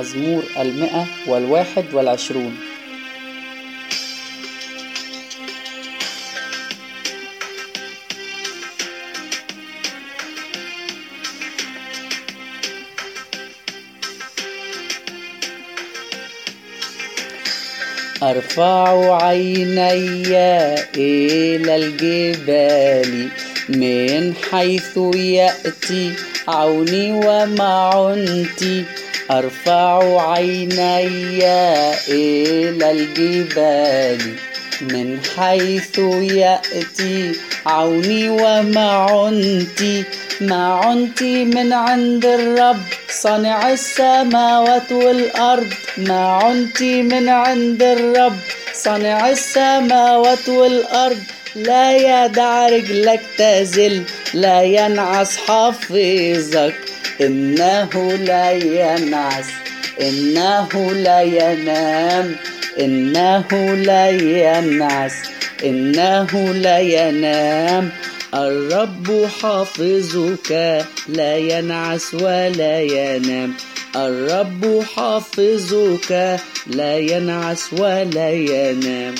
المزمور 121. أرفع عيني إلى الجبال من حيث يأتي عوني ومعنتي. أرفع عيني إلى الجبال من حيث يأتي عوني ومعنتي. معنتي من عند الرب صانع السماوات والأرض. معنتي من عند الرب صانع السماوات والأرض. لا يدع رجلك تزل، لا ينعس حافظك. إنه لا ينعس، إنه لا ينام، إنه لا ينعس، إنه لا ينام. الرب حافظك لا ينعس ولا ينام. الرب حافظك لا ينعس ولا ينام.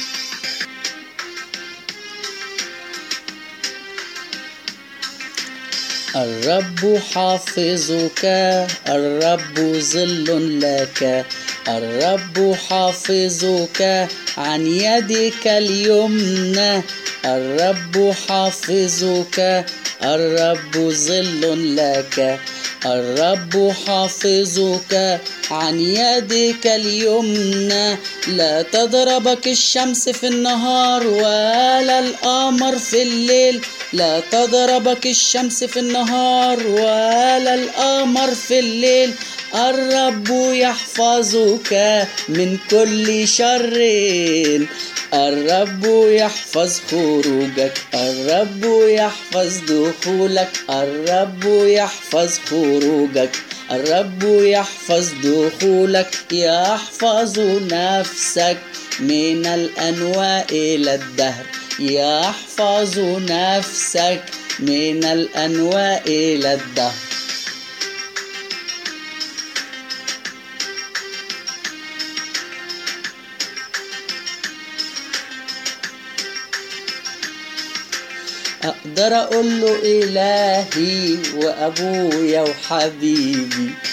الرب حافظك، الرب ظل لك. الرب حافظك عن يدك اليمنى. الرب حافظك، الرب ظل لك. الرب حافظك عن يدك اليمنى. لا تضربك الشمس في النهار ولا القمر في الليل. لا تضربك الشمس في النهار ولا القمر في الليل. الرب يحفظك من كل شر. الرب يحفظ خروجك، الرب يحفظ دخولك. الرب يحفظ خروجك، الرب يحفظ دخولك. يحفظ نفسك من الأنواء إلى الدهر. يحفظ نفسك من الأنواء إلى الدهر. أقدر أقول له إلهي وأبويا وحبيبي،